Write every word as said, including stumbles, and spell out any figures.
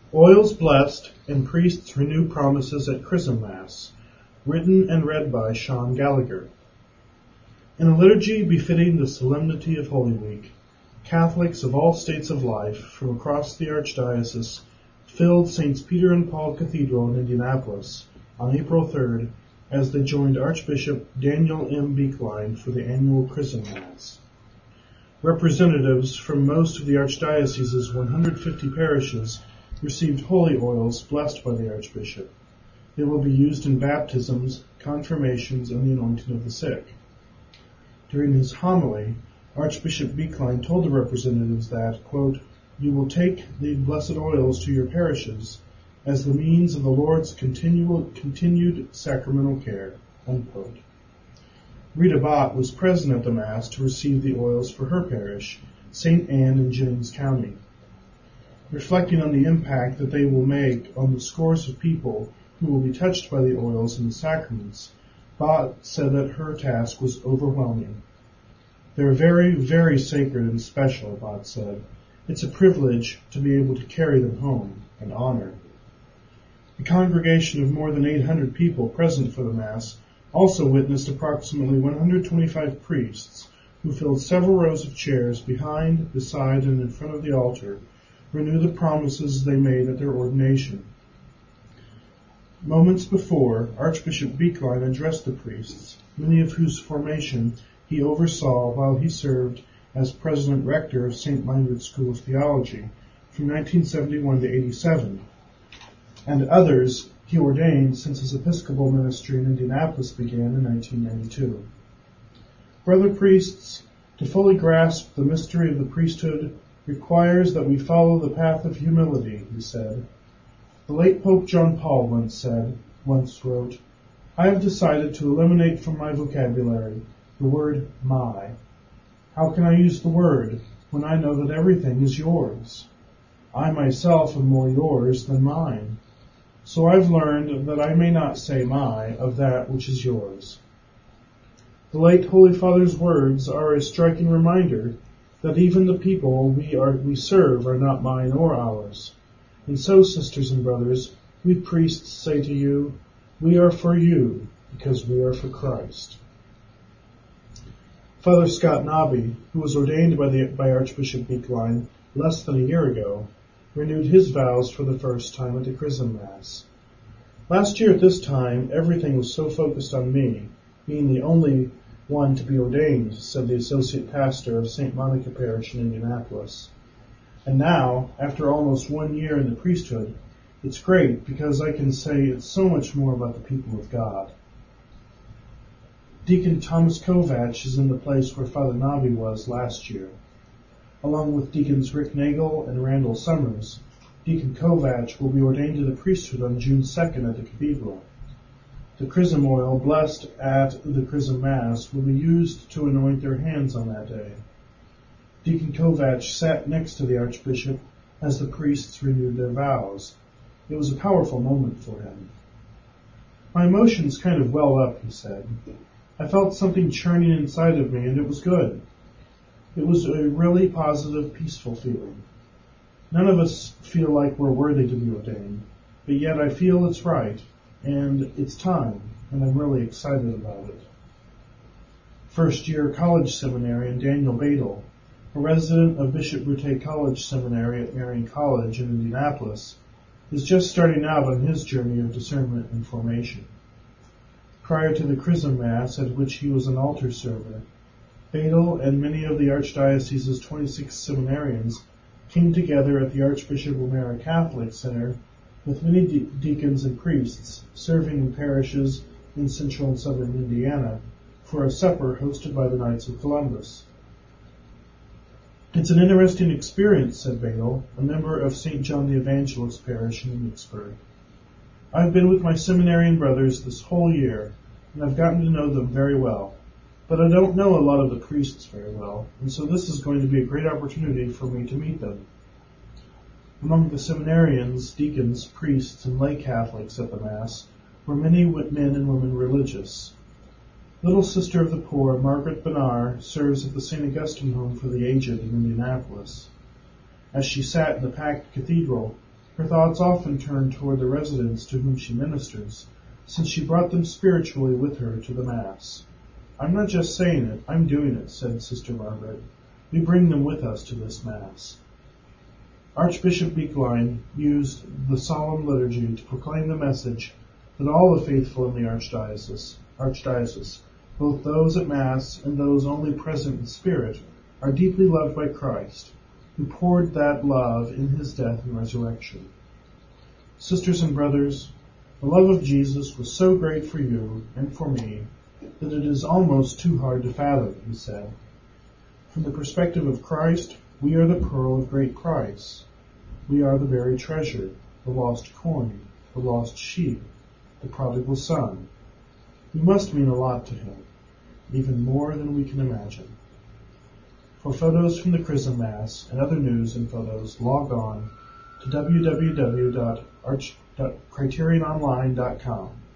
Oils blessed and priests renew promises at Chrism Mass, written and read by Sean Gallagher. In a liturgy befitting the solemnity of Holy Week, Catholics of all states of life from across the Archdiocese filled Saints Peter and Paul Cathedral in Indianapolis on April third as they joined Archbishop Daniel M. Beekline for the annual Chrism Mass. Representatives from most of the Archdiocese's one hundred fifty parishes received holy oils blessed by the Archbishop. They will be used in baptisms, confirmations, and the anointing of the sick. During his homily, Archbishop Beekline told the representatives that, quote, "You will take the blessed oils to your parishes as the means of the Lord's continual, continued sacramental care," unquote. Rita Bott was present at the Mass to receive the oils for her parish, Saint Anne in Jennings County. Reflecting on the impact that they will make on the scores of people who will be touched by the oils and the sacraments, Bott said that her task was overwhelming. "They're very, very sacred and special," Bott said. "It's a privilege to be able to carry them home, an honor." The congregation of more than eight hundred people present for the Mass also witnessed approximately one hundred twenty-five priests who filled several rows of chairs behind, beside, and in front of the altar, renew the promises they made at their ordination. Moments before, Archbishop Beekline addressed the priests, many of whose formation he oversaw while he served as President Rector of Saint Meinrad School of Theology from nineteen seventy-one to eighty-seven, and others he ordained since his Episcopal ministry in Indianapolis began in nineteen ninety-two. Brother priests, to fully grasp the mystery of the priesthood requires that we follow the path of humility, he said. The late Pope John Paul once said, once wrote, "I have decided to eliminate from my vocabulary the word my. How can I use the word when I know that everything is yours? I myself am more yours than mine. So I've learned that I may not say my of that which is yours." The late Holy Father's words are a striking reminder that even the people we are we serve are not mine or ours. And so, sisters and brothers, we priests say to you, we are for you, because we are for Christ. Father Scott Nobby, who was ordained by, the, by Archbishop Beekline less than a year ago, renewed his vows for the first time at the Chrism Mass. "Last year at this time, everything was so focused on me, being the only one to be ordained," said the associate pastor of Saint Monica Parish in Indianapolis. "And now, after almost one year in the priesthood, it's great because I can say it's so much more about the people of God." Deacon Thomas Kovach is in the place where Father Nobby was last year. Along with Deacons Rick Nagel and Randall Summers, Deacon Kovach will be ordained to the priesthood on June second at the cathedral. The chrism oil blessed at the Chrism Mass will be used to anoint their hands on that day. Deacon Kovach sat next to the Archbishop as the priests renewed their vows. It was a powerful moment for him. "My emotions kind of well up," he said. "I felt something churning inside of me, and it was good. It was a really positive, peaceful feeling. None of us feel like we're worthy to be ordained, but yet I feel it's right, and it's time, and I'm really excited about it." First-year college seminarian Daniel Badel, a resident of Bishop Butte College Seminary at Marian College in Indianapolis, is just starting out on his journey of discernment and formation. Prior to the Chrism Mass, at which he was an altar server, Badel and many of the Archdiocese's twenty-six seminarians came together at the Archbishop O'Mara Catholic Center with many de- deacons and priests serving in parishes in central and southern Indiana for a supper hosted by the Knights of Columbus. "It's an interesting experience," said Badel, a member of Saint John the Evangelist Parish in Vicksburg. "I've been with my seminarian brothers this whole year, and I've gotten to know them very well. But I don't know a lot of the priests very well, and so this is going to be a great opportunity for me to meet them." Among the seminarians, deacons, priests, and lay Catholics at the Mass were many men and women religious. Little Sister of the Poor, Margaret Benar, serves at the Saint Augustine Home for the Aged in Indianapolis. As she sat in the packed cathedral, Her thoughts often turn toward the residents to whom she ministers, since she brought them spiritually with her to the Mass. "I'm not just saying it, I'm doing it," said Sister Margaret. "We bring them with us to this Mass." Archbishop Beekline used the solemn liturgy to proclaim the message that all the faithful in the Archdiocese, Archdiocese, both those at Mass and those only present in spirit, are deeply loved by Christ, who poured that love in his death and resurrection. Sisters and brothers, the love of Jesus was so great for you and for me that it is almost too hard to fathom, he said. From the perspective of Christ, we are the pearl of great price. We are the very treasure, the lost coin, the lost sheep, the prodigal son. We must mean a lot to him, even more than we can imagine. For photos from the Chrism Mass and other news and photos, log on to w w w dot criterion online dot com.